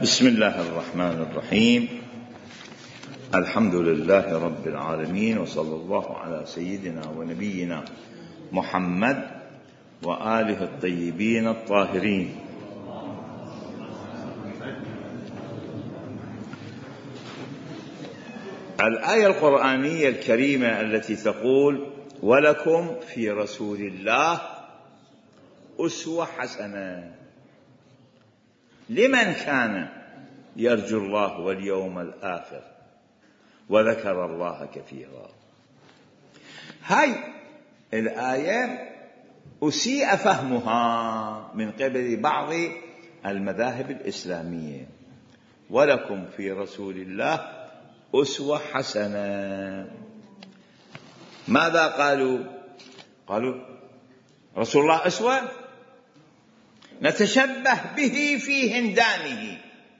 بسم الله الرحمن الرحيم. الحمد لله رب العالمين، وصلى الله على سيدنا ونبينا محمد وآله الطيبين الطاهرين. الآية القرآنية الكريمة التي تقول: ولكم في رسول الله أسوة حسنة لمن كان يرجو الله واليوم الآخر وذكر الله كثيرا. هاي الآية أسيء فهمها من قبل بعض المذاهب الإسلامية. ولكم في رسول الله أسوة حسنة. ماذا قالوا؟ قالوا رسول الله أسوة نتشبه به في هندامه.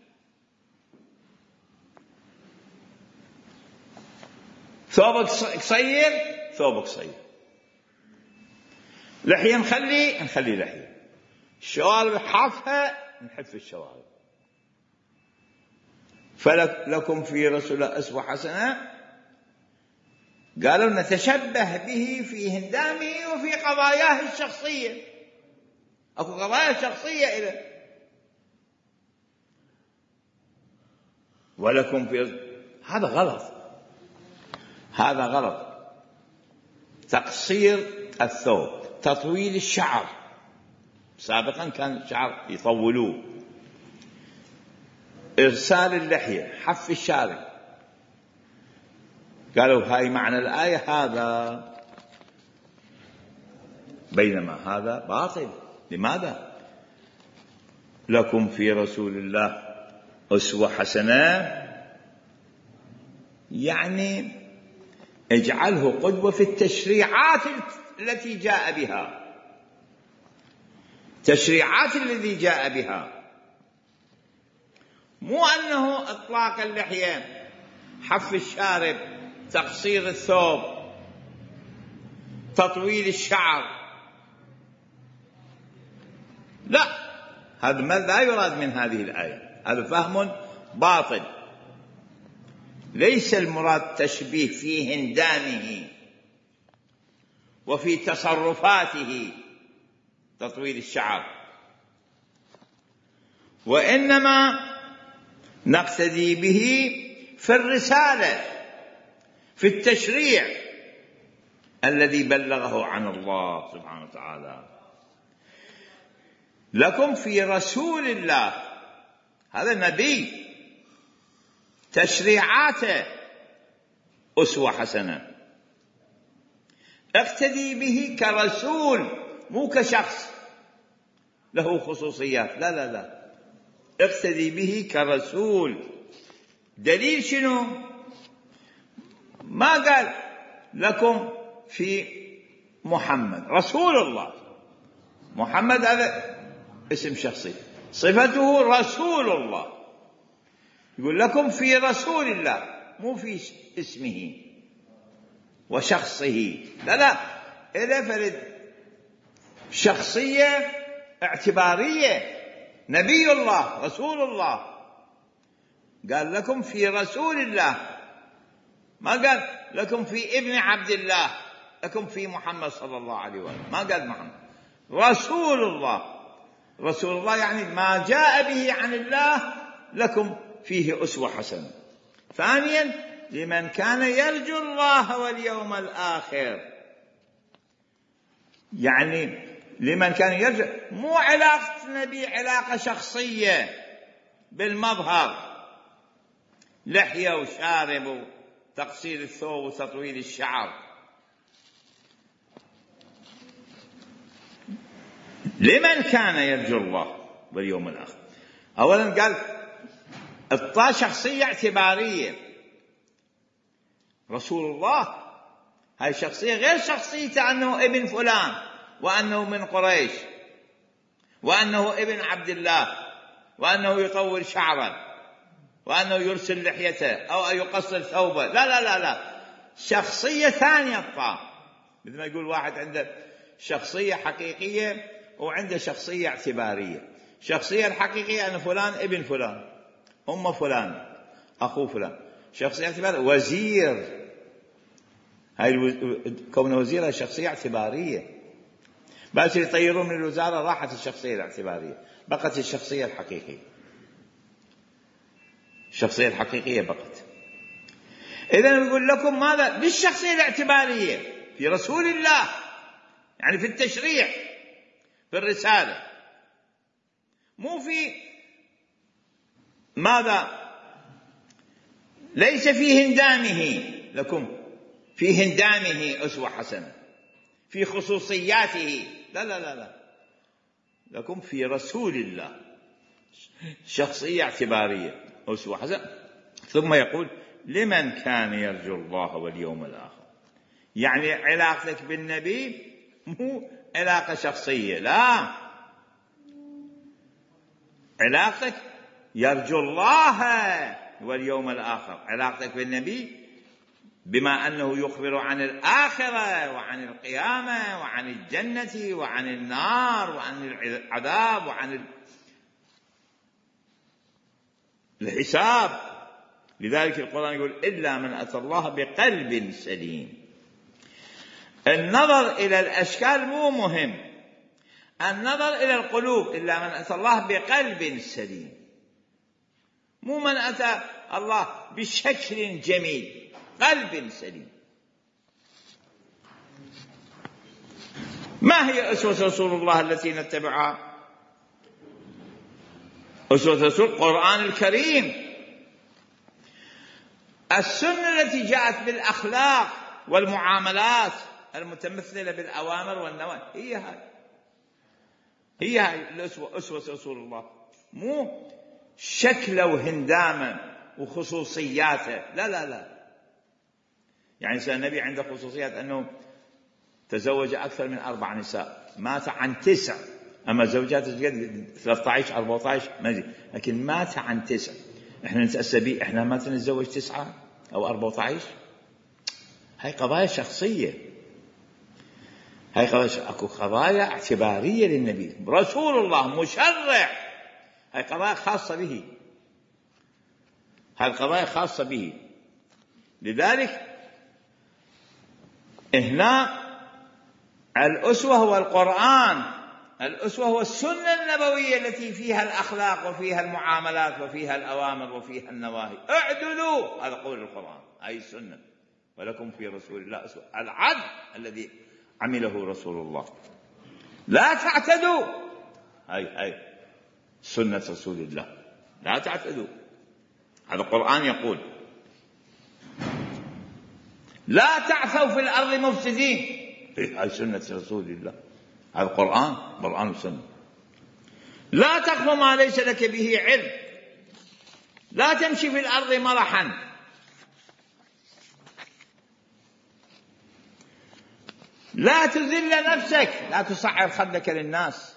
ثوبك قصير ثوبك قصير، لحية نخلي لحية، الشوارب حافها نحف الشوارب. فلكم في رسول الله أسوة حسنة، قالوا نتشبه به في هندامه وفي قضاياه الشخصية. أكو قضايا شخصية إليه. ولكم في هذا غلط، هذا غلط. تقصير الثوب، تطويل الشعر، سابقا كان الشعر يطولوه، إرسال اللحية، حف الشارب، قالوا هاي معنى الآية هذا، بينما هذا باطل. لماذا؟ لكم في رسول الله أسوة حسنة يعني اجعله قدوة في التشريعات التي جاء بها، تشريعات الذي جاء بها، مو أنه إطلاق اللحية، حف الشارب، تقصير الثوب، تطويل الشعر. لا، هذا ما لا يراد من هذه الآية، هذا فهم باطل. ليس المراد تشبيه في هندامه وفي تصرفاته، تطويل الشعر، وإنما نقتدي به في الرسالة، في التشريع الذي بلغه عن الله سبحانه وتعالى. لكم في رسول الله، هذا نبي، تشريعاته أسوة حسنة، اقتدي به كرسول، مو كشخص له خصوصيات. لا لا لا، اقتدي به كرسول. دليل شنو؟ ما قال لكم في محمد، رسول الله. محمد هذا اسم شخصي، صفته رسول الله. يقول لكم في رسول الله، مو في اسمه وشخصه. لا لا، إذا فرد شخصية اعتبارية، نبي الله رسول الله، قال لكم في رسول الله، ما قال لكم في ابن عبد الله، لكم في محمد صلى الله عليه وسلم، ما قال محمد، رسول الله. رسول الله يعني ما جاء به عن الله، لكم فيه أسوة حسنة. ثانيا، لمن كان يرجو الله واليوم الآخر، يعني لمن كان يرجو، مو علاقة النبي علاقة شخصية بالمظهر، لحية وشارب وتقصير الثوب وتطويل الشعر. لمن كان يرجو الله واليوم الآخر. أولا قال اعطاه شخصية اعتبارية. رسول الله هاي شخصية غير شخصيته أنه ابن فلان، وأنه من قريش، وأنه ابن عبد الله، وأنه يطول شعره، وأنه يرسل لحيته أو يقصر ثوبه. لا لا لا لا، شخصية ثانية اعطاه. مثل ما يقول واحد عنده شخصية حقيقية وعنده شخصية اعتبارية. شخصية الحقيقية أن فلان ابن فلان، أم فلان، أخو فلان، شخصية اعتبارية. وزير، هاي كونه وزير شخصية اعتبارية. بس يطيرون من الوزارة، راحت الشخصية الاعتبارية، بقت الشخصية الحقيقية. الشخصية الحقيقية بقت. إذن يقول لكم ماذا بالشخصية الاعتبارية في رسول الله، يعني في التشريع، في الرسالة، مو في ماذا، ليس في هندامه لكم، في هندامه أسوة حسنة، في خصوصياته، لا لا لا لا، لكم في رسول الله شخصية اعتبارية أسوة حسنة. ثم يقول لمن كان يرجو الله واليوم الآخر. يعني علاقتك بالنبي مو علاقة شخصية، لا، علاقتك يرجو الله واليوم الآخر، علاقتك بالنبي بما أنه يخبر عن الآخرة وعن القيامة وعن الجنة وعن النار وعن العذاب وعن الحساب. لذلك القرآن يقول إلا من أتى الله بقلب سليم. النظر إلى الأشكال مو مهم، النظر إلى القلوب. إلا من أتى الله بقلب سليم، مو من أتى الله بشكل جميل، قلب سليم. ما هي أسوة رسول الله التي نتبعها؟ أسوة رسول القرآن الكريم، السنة التي جاءت بالأخلاق والمعاملات المتمثلة بالأوامر والنواهي، هي هاي الأسوة، أسوة رسول الله، مو شكله وهندامه وخصوصياته، لا لا لا. يعني النبي عنده خصوصيات أنه تزوج أكثر من 4 نساء، مات عن 9، أما زوجاته 13 14 ما أدري، لكن مات عن 9. إحنا نتأسى به، إحنا ما نتزوج 9 أو 14. هاي قضايا شخصية، هاي قضايا، أكو قضايا اعتبارية للنبي رسول الله مشرع، هاي قضايا خاصة به، هاي القضايا خاصة به. لذلك هنا الأسوة هو القرآن، الأسوة هو السنة النبوية التي فيها الأخلاق وفيها المعاملات وفيها الأوامر وفيها النواهي. اعدلوا، هذا قول القرآن، أي السنة. ولكم في رسول الله أسوة، العدل الذي عمله رسول الله. لا تعتدوا، هاي سنة رسول الله، لا تعتدوا. هذا القرآن يقول لا تعثوا في الأرض مفسدين، هاي سنة رسول الله، هذا القرآن، قرآن وسنة. لا تقف ما ليس لك به علم، لا تمشي في الأرض مرحا، لا تذل نفسك، لا تصعر خدك للناس،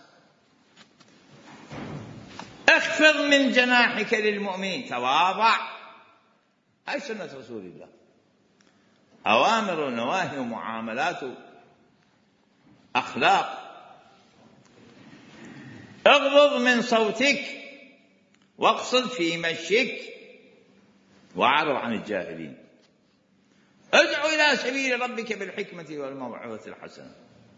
اخفض من جناحك للمؤمنين، تواضع. هاي سنة رسول الله، أوامر ونواهي ومعاملات أخلاق. اغضض من صوتك واقصد في مشيك واعرض عن الجاهلين. ادع إلى سبيل ربك بالحكمة والموعظة الحسنة.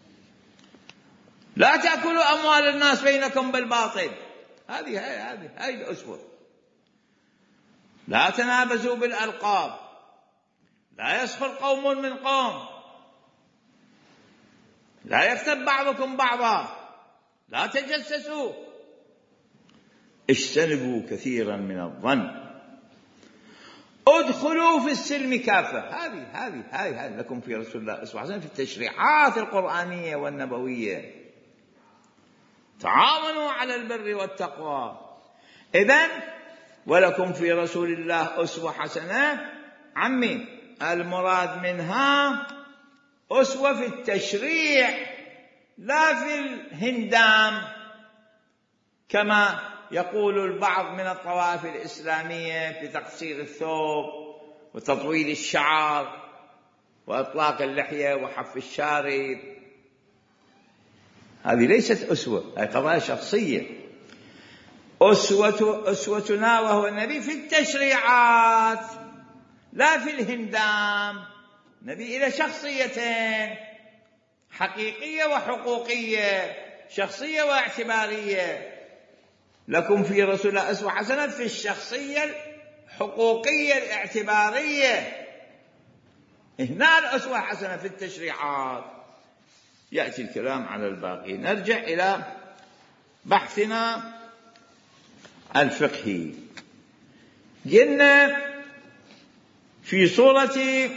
لا تأكلوا أموال الناس بينكم بالباطل، هذه الأسوة. لا تنابزوا بالألقاب، لا يسخر قوم من قوم، لا يغتب بعضكم بعضا، لا تجسسوا، اجتنبوا كثيرا من الظن، ادخلوا في السلم كافة. هذه لكم في رسول الله أسوة حسنة في التشريعات القرآنية والنبوية. تعاونوا على البر والتقوى. إذن ولكم في رسول الله أسوة حسنة، عمي المراد منها أسوة في التشريع، لا في الهندام كما يقول البعض من الطوائف الإسلامية في تقصير الثوب وتطويل الشعر وإطلاق اللحية وحف الشارب. هذه ليست أسوة، هذه قضايا شخصية. أسوتنا وهو النبي في التشريعات لا في الهندام. نبي إلى شخصيتين، حقيقية وحقوقية، شخصية واعتبارية. لكم في رسول الله أسوة حسنة في الشخصية الحقوقية الاعتبارية، هنا الأسوة حسنة في التشريعات. يأتي الكلام على الباقي. نرجع إلى بحثنا الفقهي. قلنا في صورة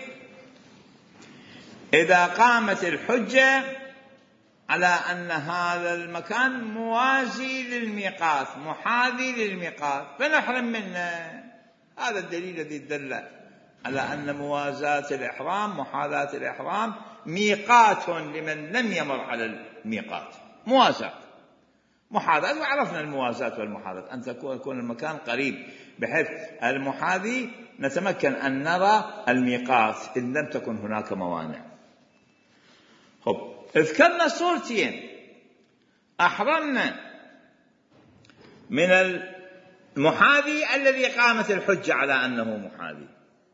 إذا قامت الحجة على أن هذا المكان موازي للميقات محاذي للميقات فنحرم منه. هذا الدليل الذي دل على أن موازاة الإحرام محاذاة الإحرام ميقات لمن لم يمر على الميقات. موازاة محاذاة، وعرفنا الموازاة والمحاذاة أن يكون المكان قريب بحيث المحاذي نتمكن أن نرى الميقات إن لم تكن هناك موانع. اذكرنا صورتين. أحرمنا من المحاذي الذي قامت الحجة على أنه محاذي،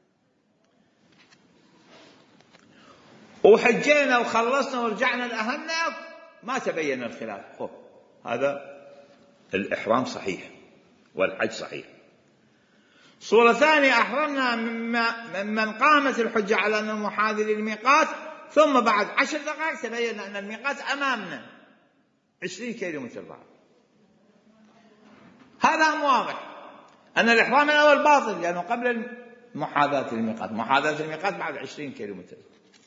وحجينا وخلصنا ورجعنا لأهلنا ما تبين الخلاف. هذا الإحرام صحيح والحج صحيح. صورة ثانية أحرمنا ممن قامت الحجة على أنه محاذي للميقات ثم بعد 10 دقائق تبين أن الميقات أمامنا 20 كيلومتر بعد. هذا واضح أن الإحرام الأول باطل لأنه قبل محاذاة الميقات. محاذاة الميقات بعد 20 كيلومتر.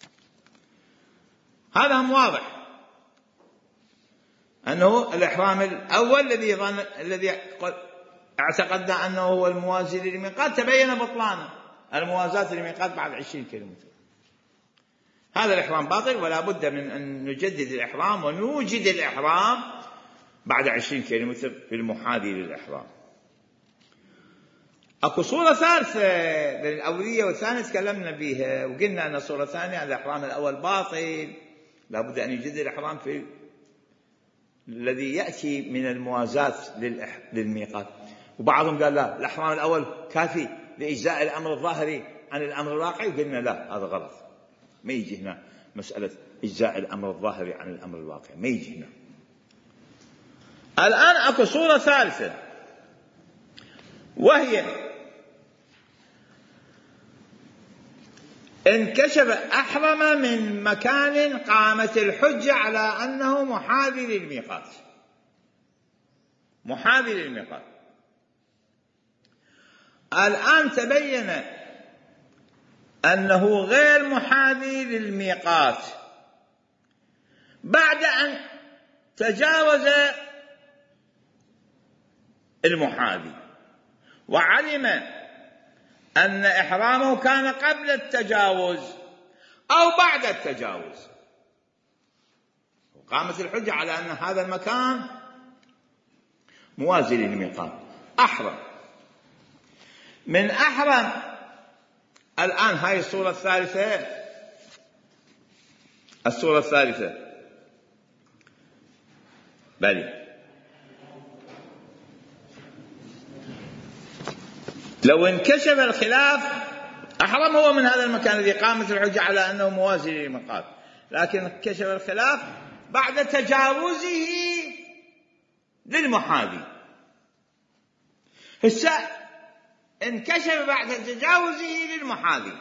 هذا واضح أنه الإحرام الأول الذي اعتقدنا أنه هو الموازي للميقات تبين بطلانه. الموازاة للميقات بعد 20 كيلومتر. هذا الإحرام باطل ولا بد من أن نجدد الإحرام ونوجد الإحرام بعد 20 كيلومتر في المحاذي للإحرام. أكو صورة ثالثة للأولية والثانية تكلمنا بها وقلنا أن صورة ثانية الإحرام الأول باطل لا بد أن يجدد الإحرام في الذي يأتي من الموازاة للميقات. وبعضهم قال لا الإحرام الأول كافي لإجزاء الأمر الظاهري عن الأمر الواقعي، وقلنا لا هذا غلط. ما يجي هنا مسألة إجزاء الأمر الظاهري عن الأمر الواقعي، ما يجي هنا. الآن أكو صورة ثالثة وهي انكشف أحرم من مكان قامت الحجة على أنه محاذي للميقات. محاذي للميقات. الآن تبين أنه غير محاذي للميقات بعد أن تجاوز المحاذي وعلم أن إحرامه كان قبل التجاوز أو بعد التجاوز. وقامت الحجة على أن هذا المكان موازي للميقات. أحرم من أحرم. الآن هاي الصورة الثالثة. الصورة الثالثة بلي لو انكشف الخلاف أحرم هو من هذا المكان الذي قامت الحجة على أنه موازي للميقات، لكن انكشف الخلاف بعد تجاوزه للمحاذي. هسه انكشف بعد تجاوزه للمحاذي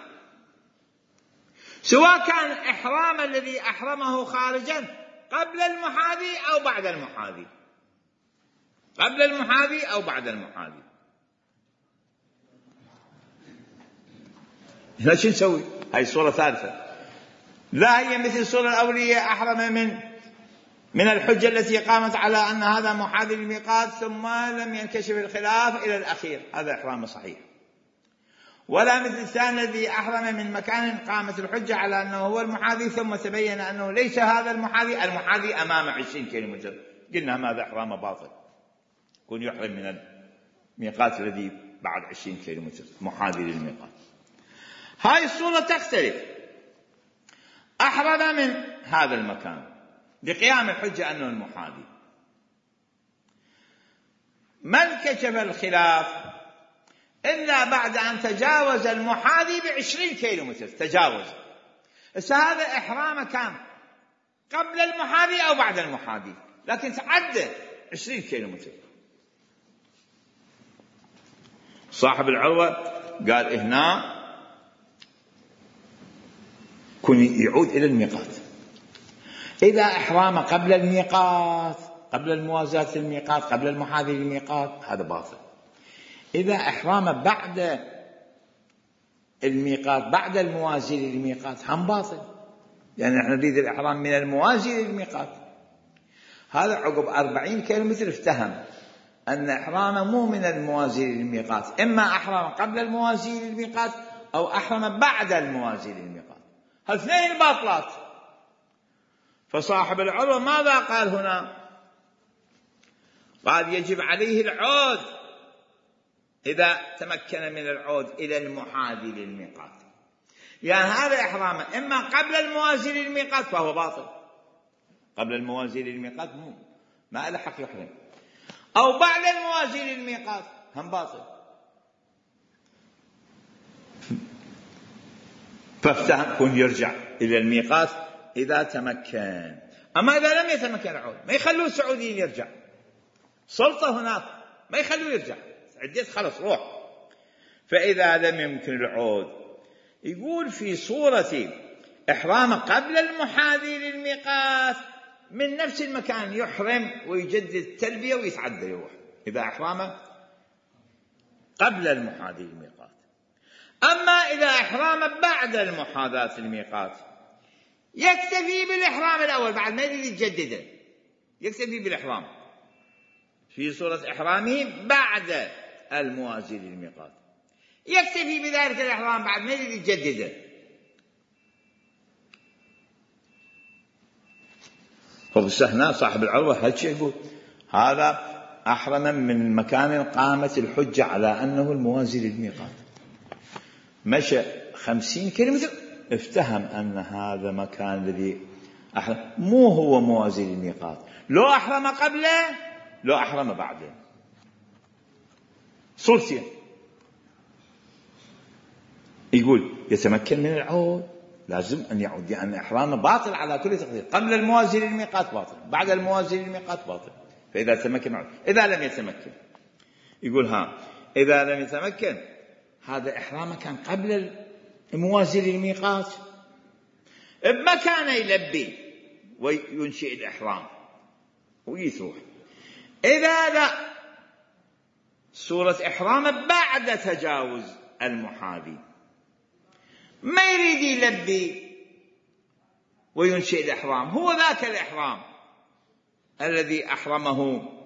سواء كان إحرام الذي أحرمه خارجا قبل المحاذي أو بعد المحاذي. قبل المحاذي أو بعد المحاذي. هنا شو نسوي؟ هاي الصورة ثالثة. لا هي مثل الصورة الأولية أحرم من الحجة التي قامت على أن هذا محاذي للميقات ثم لم ينكشف الخلاف إلى الأخير، هذا إحرام صحيح. ولا مثل الثاني الذي أحرم من مكان قامت الحجة على أنه هو المحاذي ثم تبين أنه ليس هذا المحاذي، المحاذي أمام 20 كيلومتر. قلنا هذا إحرام باطل، يكون يحرم من الميقات الذي بعد 20 كيلومتر محاذي للميقات. هاي الصورة تختلف. أحرم من هذا المكان بقيام الحجة أنه المحاذي ما انكشف الخلاف إلا بعد أن تجاوز المحاذي ب20 كيلومتر. تجاوز. هذا إحرامه كان قبل المحاذي أو بعد المحاذي، لكن تعدى 20 كيلومتر. صاحب العروة قال هنا كن يعود إلى الميقات. إذا إحرامه قبل الميقات، قبل الموازاة الميقات، قبل المحاذي للميقات، هذا باطل. إذا إحرامه بعد الميقات، بعد الموازي للميقات، هم باطل، يعني نحن نريد الإحرام من الموازي للميقات. هذا عقب 40 كيلومتر افتهم أن إحرامه مو من الموازي للميقات، إما أحرم قبل الموازي للميقات أو أحرم بعد الموازي للميقات. هالاثنين الباطلات. فصاحب العروة ماذا قال هنا؟ قال يجب عليه العود إذا تمكن من العود إلى المحاذي للميقات، يعني هذا إحرامه إما قبل الموازي للميقات فهو باطل، قبل الموازي للميقات ما له حق يحرم، أو بعد الموازي للميقات هم باطل. فافتهم كن يرجع إلى الميقات إذا تمكن. أما إذا لم يتمكن العود ما يخلوه السعوديين يرجع، سلطة هناك ما يخلوه يرجع، عديت خلص روح. فإذا لم يمكن العود يقول في صورة إحرام قبل المحاذي للميقات من نفس المكان يحرم ويجدد التلبية ويتعدى يروح، إذا إحرامه قبل المحاذي للميقات. أما إذا إحرام بعد المحاذاة الميقات يكتفي بالإحرام الأول بعد ما يريد يجدده، يكتفي بالإحرام في صورة إحرامه بعد الموازي للميقات، يكتفي بذلك الإحرام بعد ما يريد يجدده. هنا صاحب العروة هالشيء يقول هذا أحرم من مكان قامت الحجة على أنه الموازي للميقات، مشى 50 كيلومتر افتهم أن هذا مكان الذي أحرم مو هو موازي للميقات، لو أحرم قبله لو أحرم بعده صورتين. يقول يتمكن من العود لازم أن يعود، لأن إحرامه باطل على كل تقدير، قبل الموازي للميقات باطل، بعد الموازي للميقات باطل. فإذا تمكن عود. إذا لم يتمكن يقول إذا لم يتمكن هذا إحرامه كان قبل الموازي للميقات ما كان يلبي وينشئ الإحرام ويتروح. إذا لا صورة إحرامه بعد تجاوز المحاذي ما يريد يلبي وينشئ الإحرام، هو ذاك الإحرام الذي أحرمه